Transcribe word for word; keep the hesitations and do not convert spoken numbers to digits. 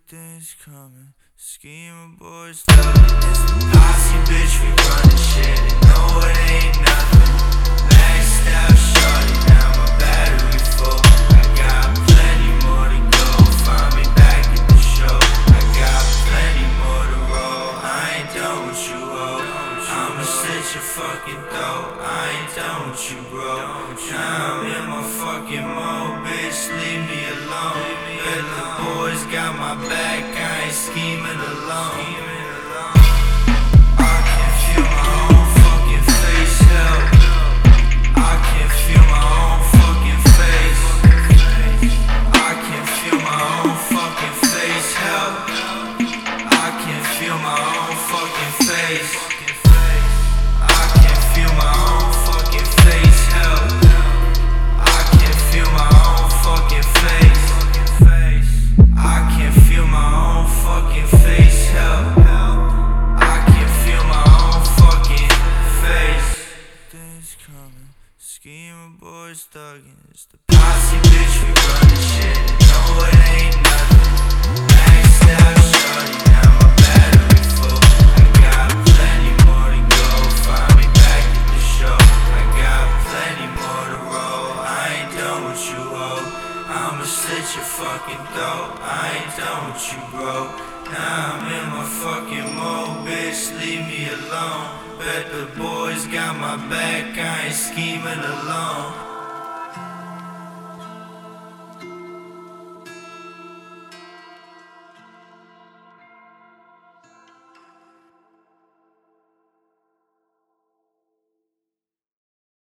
Everything's coming, scheming boys love it. It's the posse, bitch, we running shit, and no, it ain't nothing. Maxed out, shorty, now my battery full. I got plenty more to go, find me back at the show. I got plenty more to roll, I ain't done with you, ho. I'ma slit your fucking throat, I ain't done with you, bro. Now I'm in my fucking mode, bitch, leave me alone. Bet the boys got my back, I ain't scheming alone. I can feel my own fucking face, help. I can feel my own fucking face. I can feel my own fucking face, help. I can feel my own fucking face. I can feel my own fucking face, help. I can feel my own fucking face. I can feel my own fucking face, help. I can feel my own fucking face. Things coming, scheming boys thugging. It's the posse, bitch, we running shit, and no, it ain't nothing. Maxed out, shorty, now my battery full. I got plenty more to go, find me back at the show. I got plenty more to roll, I ain't done with you, ho. I'ma slit your fucking throat, I ain't done with you, bro. Now I'm in my fucking mode, bitch, leave me alone. Bet the boys got my back, I ain't scheming alone.